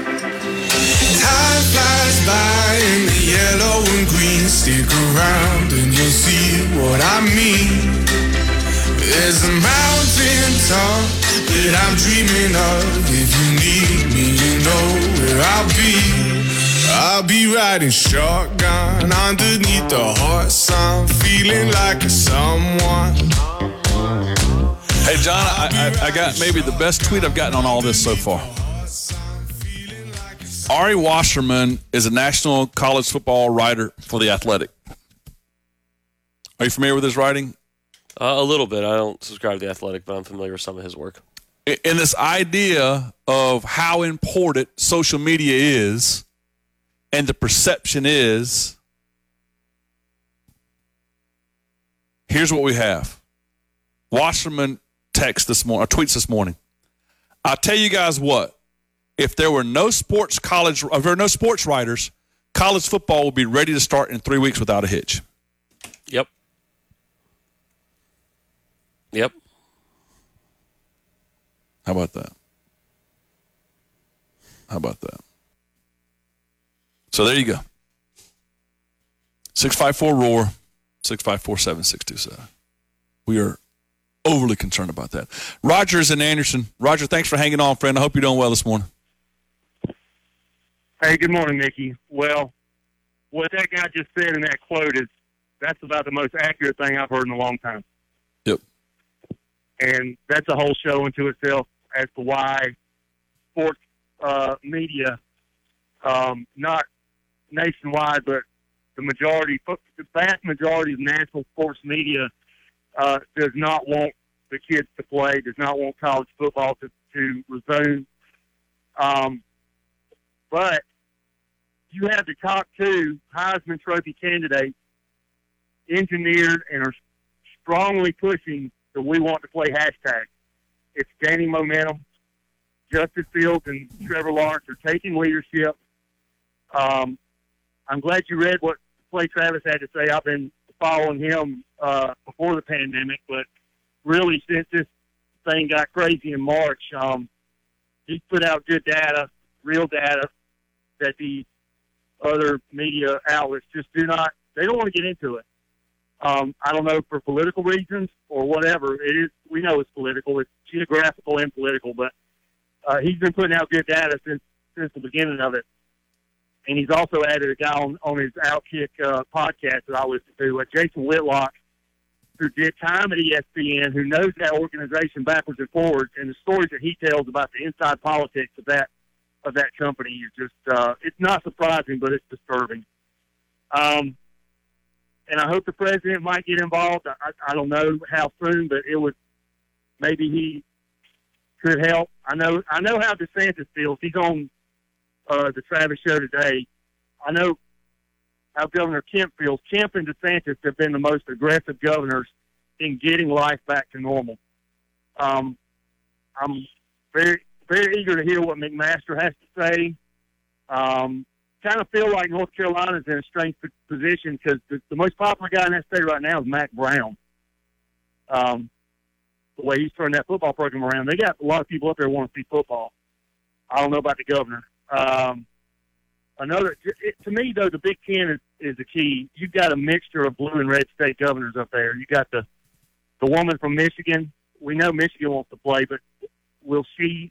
Time flies by in the yellow and green. Stick around and you'll see what I mean. There's a mountain top that I'm dreaming of. If you need me, you know where I'll be. I'll be riding shotgun underneath the hot sun, feeling like a someone.
Hey, John, I got maybe the best tweet I've gotten on all this so far. Ari Wasserman is a national college football writer for The Athletic. Are you familiar with his writing?
A little bit. I don't subscribe to The Athletic, but I'm familiar with some of his work.
In this idea of how important social media is and the perception is, here's what we have. Wasserman tweets this morning. I'll tell you guys what. If there were no sports writers, college football would be ready to start in 3 weeks without a hitch.
Yep. Yep.
How about that? How about that? So there you go. 654-ROAR, 654-7627. We are overly concerned about that. Roger's in Anderson. Roger, thanks for hanging on, friend. I hope you're doing well this morning.
Hey, good morning, Mickey. Well, what that guy just said in that quote that's about the most accurate thing I've heard in a long time.
Yep.
And that's a whole show into itself as to why sports media, not nationwide, but the vast majority of national sports media does not want the kids to play, does not want college football to resume. But you have the top two Heisman Trophy candidates engineered and are strongly pushing the "we want to play" hashtag. It's gaining momentum. Justin Fields and Trevor Lawrence are taking leadership. I'm glad you read what Clay Travis had to say. I've been following him before the pandemic, but really since this thing got crazy in March, he's put out good data, real data, that the other media outlets just they don't want to get into it. I don't know, for political reasons or whatever. It is. We know it's political. It's geographical and political, but he's been putting out good data since the beginning of it. And he's also added a guy on his Outkick podcast that I listen to, Jason Whitlock, who did time at ESPN, who knows that organization backwards and forwards, and the stories that he tells about the inside politics of that company is just it's not surprising, but it's disturbing. And I hope the president might get involved. I don't know how soon, but maybe he could help. I know how DeSantis feels. He's on the Travis show today. I know how Governor Kemp feels. Kemp and DeSantis have been the most aggressive governors in getting life back to normal. I'm very, very eager to hear what McMaster has to say. Kind of feel like North Carolina's in a strange position because the most popular guy in that state right now is Mac Brown. The way he's turned that football program around, they got a lot of people up there who want to see football. I don't know about the governor. To me, though, the Big Ten is the key. You've got a mixture of blue and red state governors up there. You got the woman from Michigan. We know Michigan wants to play, but will she,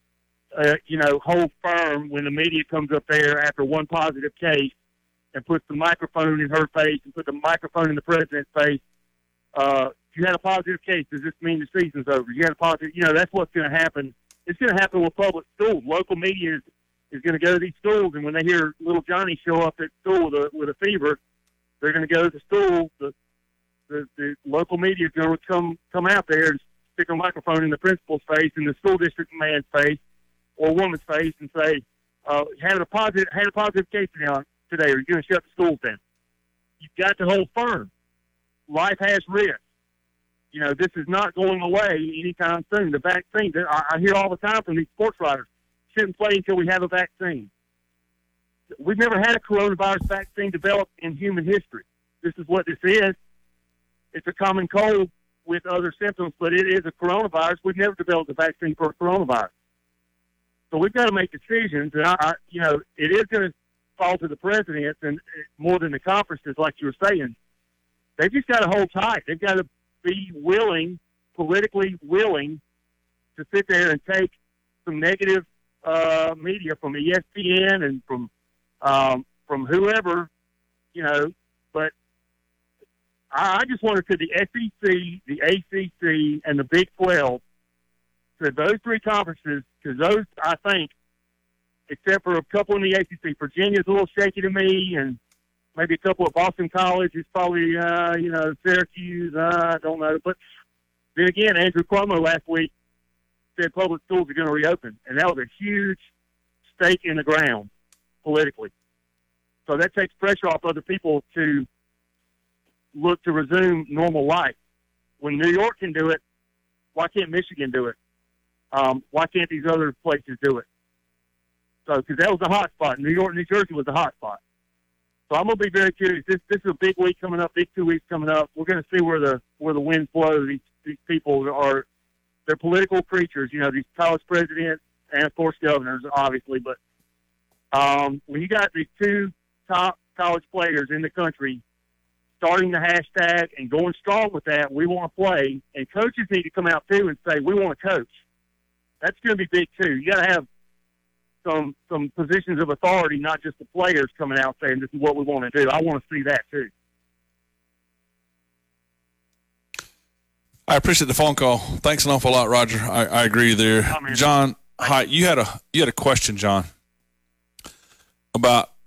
hold firm when the media comes up there after one positive case and puts the microphone in her face and put the microphone in the president's face? You had a positive case. Does this mean the season's over? You had a positive, that's what's going to happen. It's going to happen with public schools. Local media is going to go to these schools, and when they hear little Johnny show up at school with a fever, they're going to go to the school. The local media is going to come out there and stick a microphone in the principal's face, in the school district man's face, or woman's face, and say, "Had a positive case today. Are you going to shut the schools down?" You've got to hold firm. Life has risk. This is not going away anytime soon. The vaccine, I hear all the time from these sports writers, shouldn't play until we have a vaccine. We've never had a coronavirus vaccine developed in human history. This is what this is. It's a common cold with other symptoms, but it is a coronavirus. We've never developed a vaccine for a coronavirus. So we've got to make decisions, and it is going to fall to the president and more than the conferences, like you were saying. They've just got to hold tight. They've got to be politically willing to sit there and take some negative media from ESPN and from whoever, but I just wonder, could the SEC, the ACC, and the Big 12, could those three conferences, because those, I think, except for a couple in the ACC, Virginia's a little shaky to me, and maybe a couple at Boston College is probably, Syracuse, I don't know. But then again, Andrew Cuomo last week said public schools are going to reopen, and that was a huge stake in the ground politically. So that takes pressure off other people to look to resume normal life. When New York can do it, why can't Michigan do it? Why can't these other places do it? So, because that was the hot spot. New York, New Jersey was the hot spot. So I'm going to be very curious. This is a big week coming up, big 2 weeks coming up. We're going to see where the winds blow. These people they're political creatures. These college presidents and of course governors, obviously. But when you got the two top college players in the country starting the hashtag and going strong with that, we want to play, and coaches need to come out too and say we want to coach. That's going to be big too. You got to have some positions of authority, not just the players coming out saying this is what we want to do. I want to see that too.
I appreciate the phone call. Thanks an awful lot, Roger. I agree there. John, hi. You had a question, John, about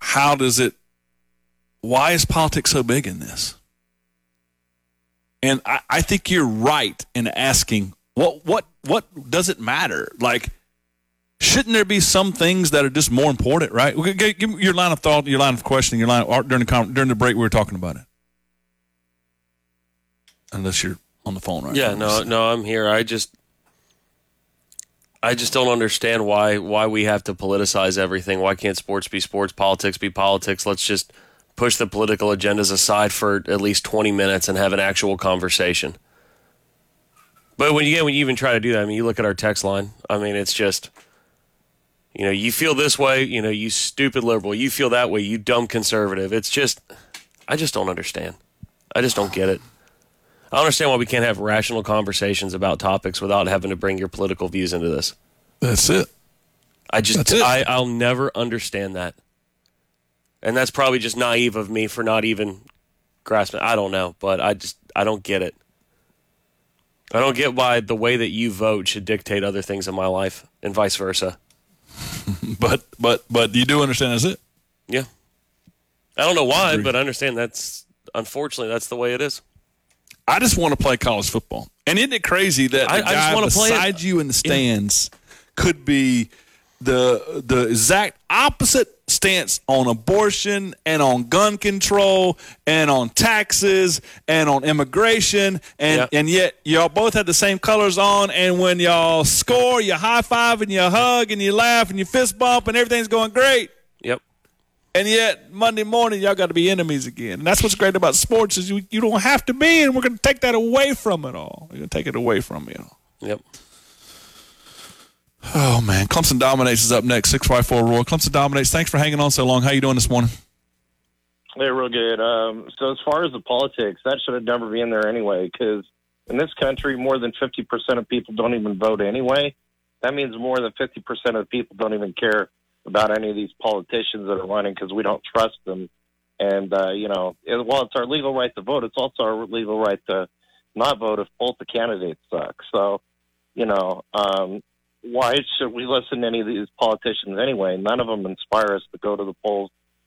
why is politics so big in this? And I think you're right in asking what does it matter? Like, shouldn't there be some things that are just more important, right? Give me your line of thought, your line of questioning, during the break we were talking about it. Unless you're on the phone right now.
No, I'm here. I just don't understand why we have to politicize everything. Why can't sports be sports, politics be politics? Let's just push the political agendas aside for at least 20 minutes and have an actual conversation. But when you even try to do that, I mean, you look at our text line. I mean, it's just, you feel this way, you stupid liberal. You feel that way, you dumb conservative. It's just, I just don't understand. I just don't get it. I don't understand why we can't have rational conversations about topics without having to bring your political views into this.
That's it.
I'll never understand that. And that's probably just naive of me for not even grasping. I don't know, but I don't get it. I don't get why the way that you vote should dictate other things in my life and vice versa.
But you do understand that's it?
Yeah. I don't know why, but I understand unfortunately that's the way it is.
I just want to play college football. And isn't it crazy that the guy beside you in the stands could be the exact opposite stance on abortion and on gun control and on taxes and on immigration, and yet y'all both have the same colors on, and when y'all score, you high-five and you hug and you laugh and you fist bump and everything's going great.
Yep.
And yet, Monday morning, y'all got to be enemies again. And that's what's great about sports is you don't have to be, and we're going to take that away from it all. We're going to take it away from you.
Yep.
Oh, man. Clemson Dominates is up next, 654 Roy. Clemson Dominates, thanks for hanging on so long. How you doing this morning?
Hey, real good. So as far as the politics, that should have never been there anyway, because in this country, more than 50% of people don't even vote anyway. That means more than 50% of the people don't even care about any of these politicians that are running because we don't trust them. And, while it's our legal right to vote, it's also our legal right to not vote if both the candidates suck. So, why should we listen to any of these politicians anyway? None of them inspire us to go to the polls,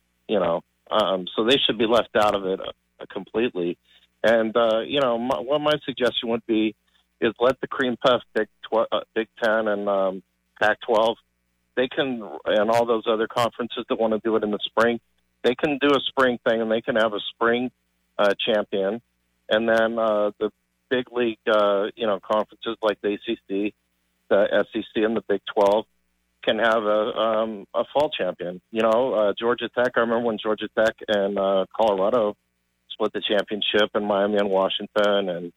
so they should be left out of it completely. And, what my suggestion would be is let the cream puff Big Ten and Pac-12, they can, and all those other conferences that want to do it in the spring, they can do a spring thing and they can have a spring champion. And then the big league, conferences like the ACC, the SEC, and the Big 12 can have a fall champion. Georgia Tech, I remember when Georgia Tech and Colorado split the championship, and Miami and Washington, and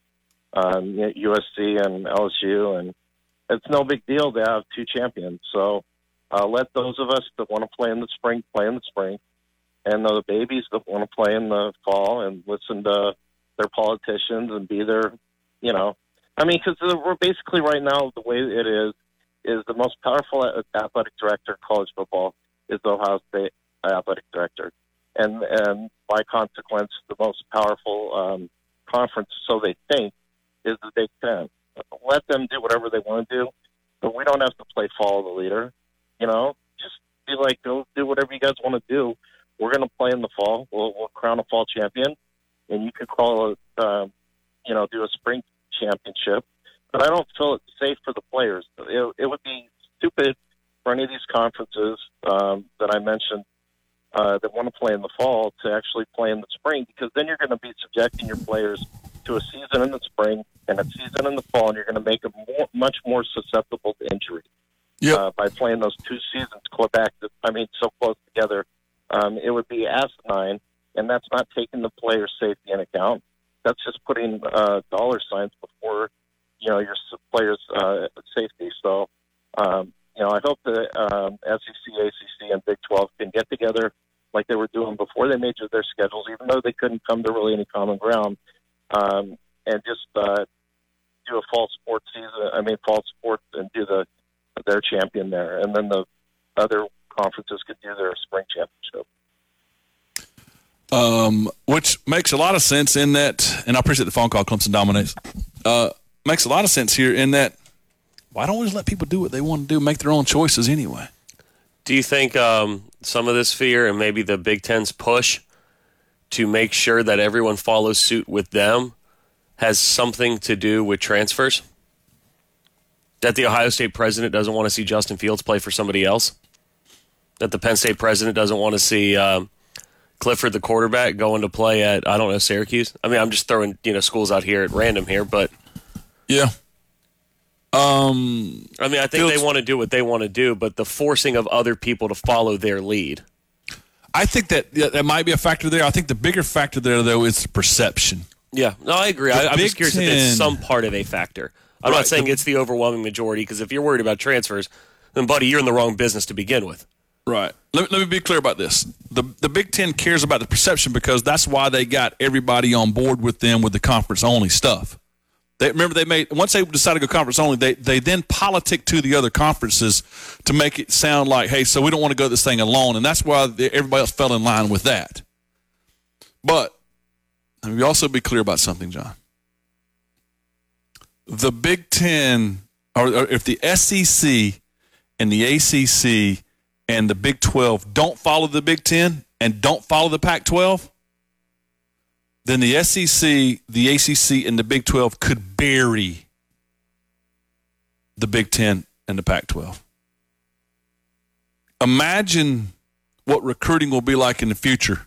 USC and LSU, and it's no big deal to have two champions. So let those of us that want to play in the spring play in the spring, and the babies that want to play in the fall and listen to their politicians and be their, because we're basically right now, the way it is the most powerful athletic director in college football is the Ohio State athletic director. And by consequence, the most powerful conference, so they think, is the Big Ten. Let them do whatever they want to do, but we don't have to play follow the leader. Just be like, go do whatever you guys want to do. We're going to play in the fall. We'll crown a fall champion, and you can call it, do a spring championship. But I don't feel it's safe for the players. It would be stupid for any of these conferences that I mentioned that want to play in the fall to actually play in the spring, because then you're going to be subjecting your players to a season in the spring and a season in the fall, and you're going to make them much more susceptible to injury. By playing those two seasons so close together. It would be asinine, and that's not taking the player's safety into account. That's just putting dollar signs before your players' safety. So, I hope the SEC, ACC, and Big 12 can get together like they were doing before they made their schedules, even though they couldn't come to really any common ground, and just do a fall sports and do their champion there, and then the other conferences could do their spring championship.
Which makes a lot of sense in that, and I appreciate the phone call, Clemson dominates. Makes a lot of sense here in that, why don't we just let people do what they want to do, make their own choices anyway?
Do you think some of this fear and maybe the Big Ten's push to make sure that everyone follows suit with them has something to do with transfers? That the Ohio State president doesn't want to see Justin Fields play for somebody else? That the Penn State president doesn't want to see Clifford, the quarterback, going to play at, I don't know, Syracuse? I mean, I'm just throwing schools out here at random here, but...
Yeah.
I mean, I think they want to do what they want to do, but the forcing of other people to follow their lead.
I think that might be a factor there. I think the bigger factor there, though, is the perception.
Yeah, no, I agree. I'm just curious if it's some part of a factor. I'm not saying it's the overwhelming majority, because if you're worried about transfers, then, buddy, you're in the wrong business to begin with.
Right. Let me be clear about this. The Big Ten cares about the perception because that's why they got everybody on board with them with the conference-only stuff. Once they decided to go conference only, they then politic to the other conferences to make it sound like, hey, so we don't want to go this thing alone, and that's why everybody else fell in line with that. But let me also be clear about something, John. The Big Ten, or if the SEC and the ACC and the Big 12 don't follow the Big Ten and don't follow the Pac-12, then the SEC, the ACC, and the Big 12 could bury the Big Ten and the Pac-12. Imagine what recruiting will be like in the future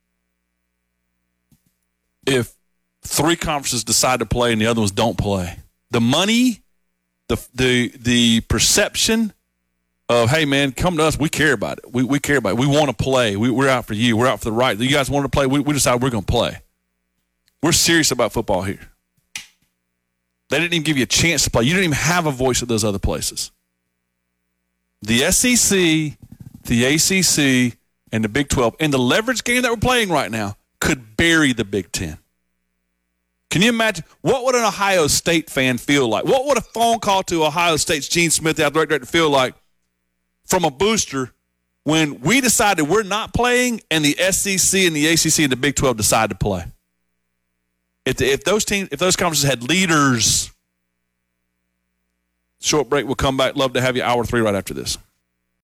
if 3 conferences decide to play and the other ones don't play. The money, the perception of, hey, man, come to us. We care about it. We care about it. We want to play. We're out for you. We're out for the right. You guys want to play. We decide we're going to play. We're serious about football here. They didn't even give you a chance to play. You didn't even have a voice at those other places. The SEC, the ACC, and the Big 12, and the leverage game that we're playing right now could bury the Big Ten. Can you imagine? What would an Ohio State fan feel like? What would a phone call to Ohio State's Gene Smith, the athletic director, feel like from a booster when we decided we're not playing and the SEC and the ACC and the Big 12 decide to play? If those conferences had leaders, short break, we'll come back. Love to have you. Hour 3 right after this.